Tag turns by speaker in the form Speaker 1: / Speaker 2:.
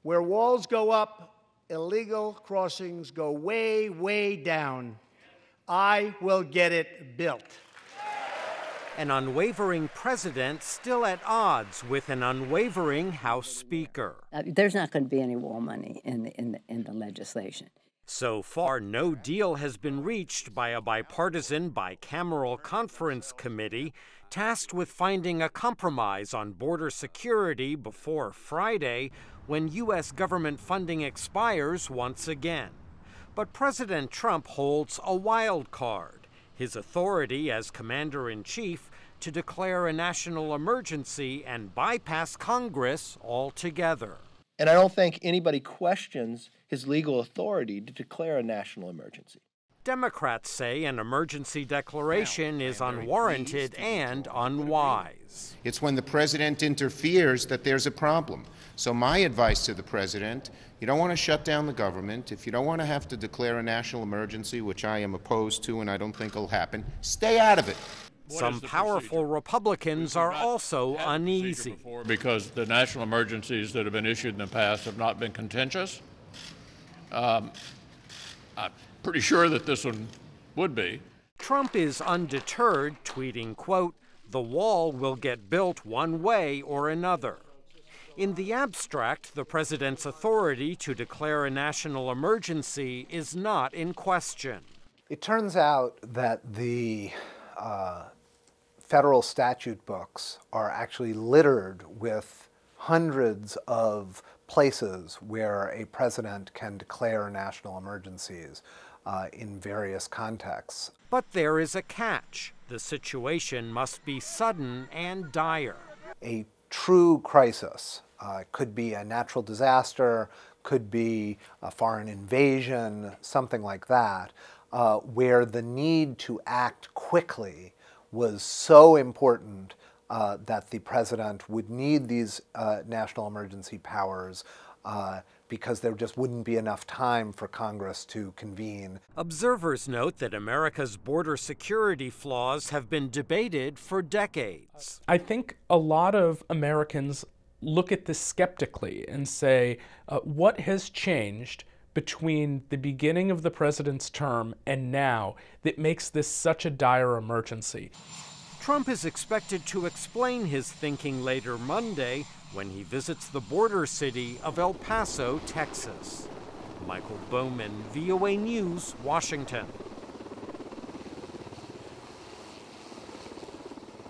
Speaker 1: Where walls go up, illegal crossings go way, way down. I will get it built.
Speaker 2: An unwavering president still at odds with an unwavering House Speaker.
Speaker 3: There's not going to be any wall money in the legislation.
Speaker 2: So far, no deal has been reached by a bipartisan bicameral conference committee tasked with finding a compromise on border security before Friday, when U.S. government funding expires once again. But President Trump holds a wild card: his authority as commander-in-chief to declare a national emergency and bypass Congress altogether.
Speaker 4: And I don't think anybody questions his legal authority to declare a national emergency.
Speaker 2: Democrats say an emergency declaration is unwarranted and unwise.
Speaker 5: It's when the president interferes that there's a problem. So my advice to the president: you don't want to shut down the government. If you don't want to have to declare a national emergency, which I am opposed to and I don't think will happen, stay out of it.
Speaker 2: Some powerful Republicans are also uneasy.
Speaker 6: Because the national emergencies that have been issued in the past have not been contentious. I'm pretty sure that this one would be.
Speaker 2: Trump is undeterred, tweeting, quote, "The wall will get built one way or another." In the abstract, the president's authority to declare a national emergency is not in question.
Speaker 7: It turns out that the federal statute books are actually littered with hundreds of places where a president can declare national emergencies in various contexts.
Speaker 2: But there is a catch. The situation must be sudden and dire.
Speaker 7: A true crisis could be a natural disaster, could be a foreign invasion, something like that, where the need to act quickly was so important that the president would need these national emergency powers because there just wouldn't be enough time for Congress to convene.
Speaker 2: Observers note that America's border security flaws have been debated for decades.
Speaker 8: I think a lot of Americans look at this skeptically and say, what has changed between the beginning of the president's term and now that makes this such a dire emergency?
Speaker 2: Trump is expected to explain his thinking later Monday when he visits the border city of El Paso, Texas. Michael Bowman, VOA News, Washington.